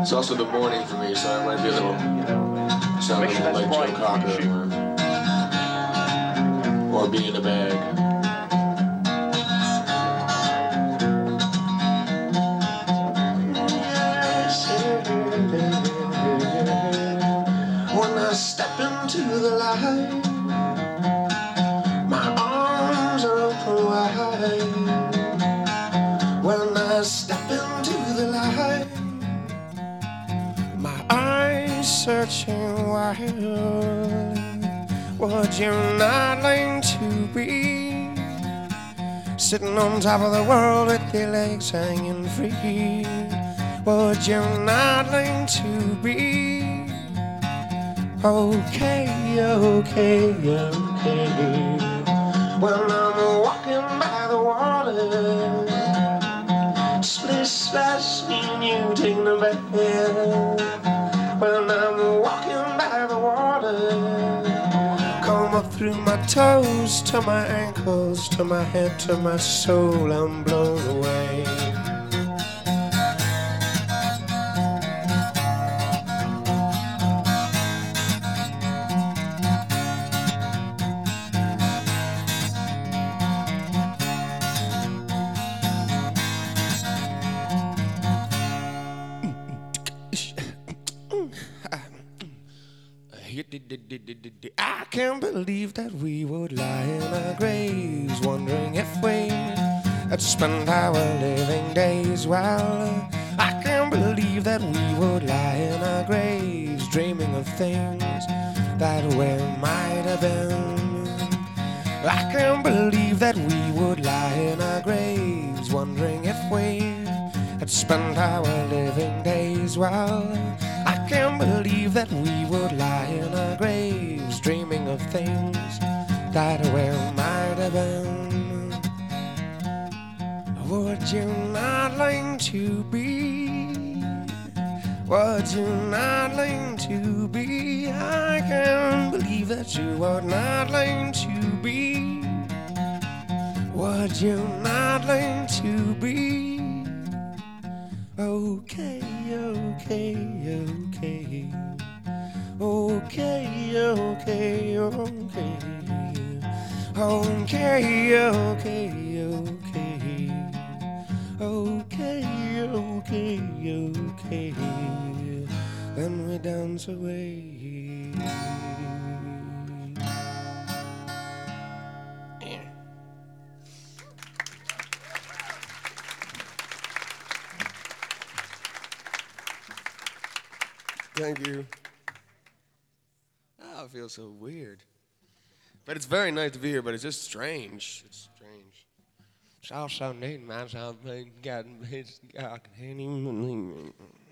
It's also the morning for me, so it might be a little, sound a little like Joe Cocker or Bee in a Bag. When I step into the light, my arms are open wide. When I step into the light, my eyes searching wildly. Would you not like to be sitting on top of the world with your legs hanging free? Would you not like to be okay, okay, okay? When I'm walking by the water, splish splash, me and you taking a bath. When I'm walking by the water, comb up through my toes to my ankles, to my head, to my soul, I'm blown away. I can't believe that we would lie in our graves, wondering if we had spent our living days well. I can't believe that we would lie in our graves, dreaming of things that we might have been. I can't believe that we would lie in our graves, wondering if we had spent our living days well. I can't believe that we would lie in our graves, dreaming of things that we might have been. Would you not like to be? Would you not like to be? I can't believe that you would not like to be. Would you not like to be? Okay, okay, okay. Okay, okay, okay. Okay, okay, okay. Okay, okay, okay. Then we dance away. Thank you. Oh, it feels so weird. But it's very nice to be here, but it's just strange. It's strange. It's also neat, man.